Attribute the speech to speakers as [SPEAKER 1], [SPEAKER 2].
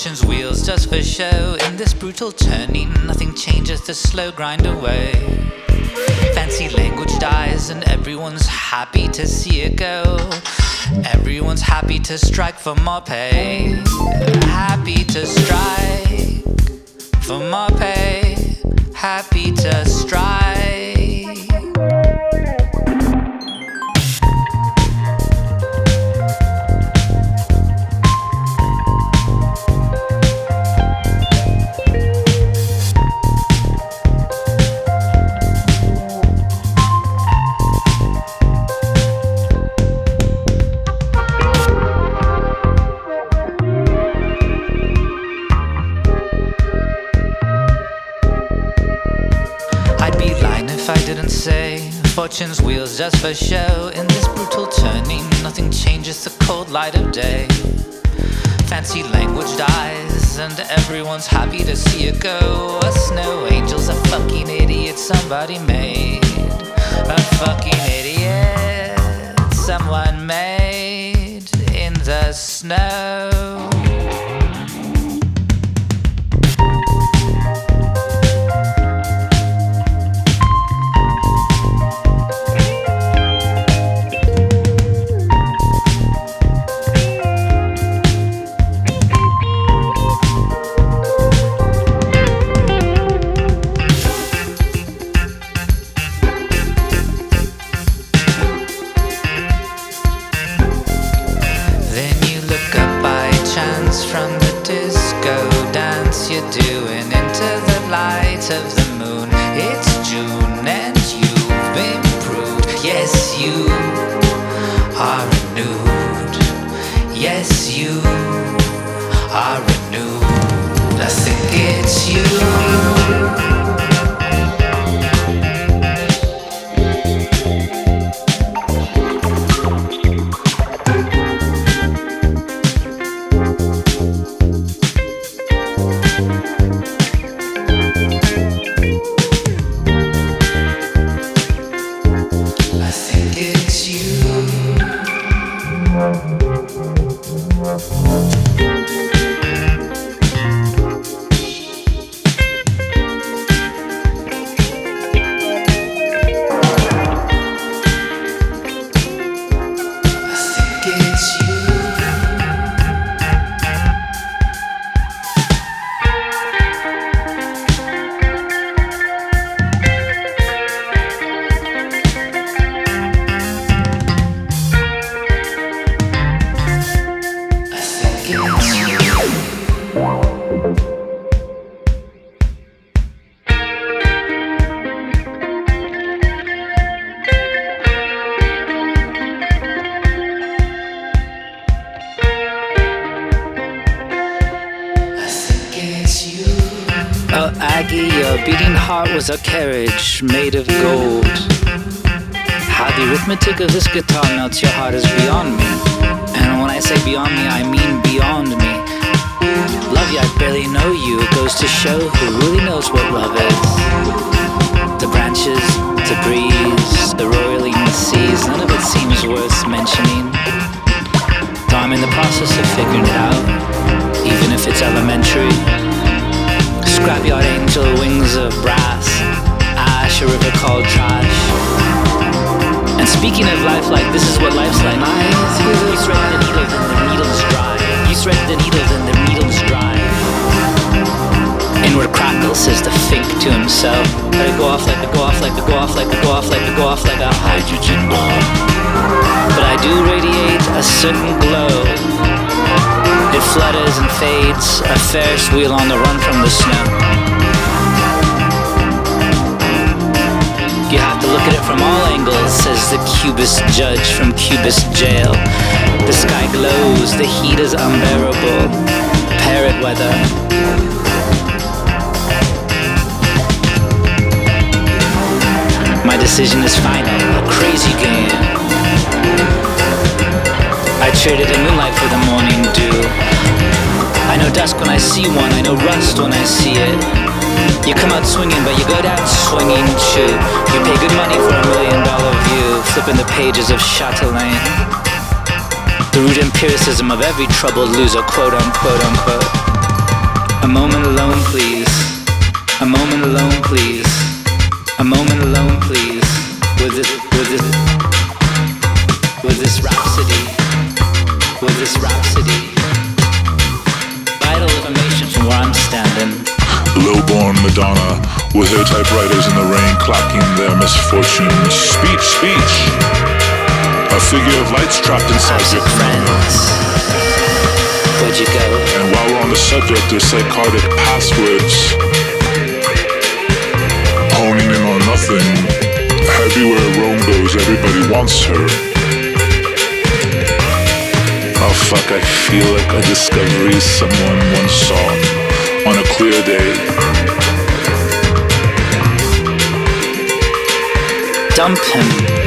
[SPEAKER 1] Fortune's wheels just for show. In this brutal turning, nothing changes, the slow grind away. Fancy language dies and everyone's happy to see it go. Everyone's happy to strike for more pay. Happy to strike for more pay. Happy to strike. I didn't say fortune's wheels just for show. In this brutal turning, nothing changes the cold light of day. Fancy language dies and everyone's happy to see it go. A snow angel's a fucking idiot somebody made. A fucking idiot someone made in the snow. From the disco dance you're doing into the light of the moon. It's June and you've improved. Yes, you are renewed. Yes, you are renewed. I think it's you. Oh, Aggie, your beating heart was a carriage made of gold. How the arithmetic of this guitar melts your heart is beyond me. And when I say beyond me, I mean beyond me. Love you, I barely know you. It goes to show who really knows what love is. The branches, the breeze, the roiling the seas, none of it seems worth mentioning. Though I'm in the process of figuring it out, even if it's elementary. Scrapyard angel, wings of brass, ash, a river called trash. And speaking of life, like this is what life's like. You thread the needle, then the needle's dry. You thread the needle, then the needle's dry. Inward crackle, says the fink to himself. Let it go off like a go off like a go off like a go off like a go off like a hydrogen bomb. But I do radiate a certain glow. It flutters and fades, a Ferris wheel on the run from the snow. You have to look at it from all angles, says the Cubist judge from Cubist jail. The sky glows, the heat is unbearable. Parrot weather. My decision is final, a crazy game. I traded in moonlight for the morning dew. I know dusk when I see one, I know rust when I see it. You come out swinging, but you go down swinging too. You pay good money for $1 million view, flipping the pages of Chatelaine. The root empiricism of every troubled loser, quote unquote, unquote. A moment alone, please. A moment alone, please. A moment alone, please. With this rhapsody. With this rhapsody. Vital information from where I'm standing.
[SPEAKER 2] Lowborn Madonna with her typewriters in the rain clocking their misfortunes. Speech, speech. A figure of light's trapped inside your
[SPEAKER 1] friends. Where'd you go?
[SPEAKER 2] And while we're on the subject of psychotic passwords, honing in on nothing. Everywhere Rome goes, everybody wants her. Oh fuck, I feel like a discovery someone once saw on a clear day.
[SPEAKER 1] Dump him.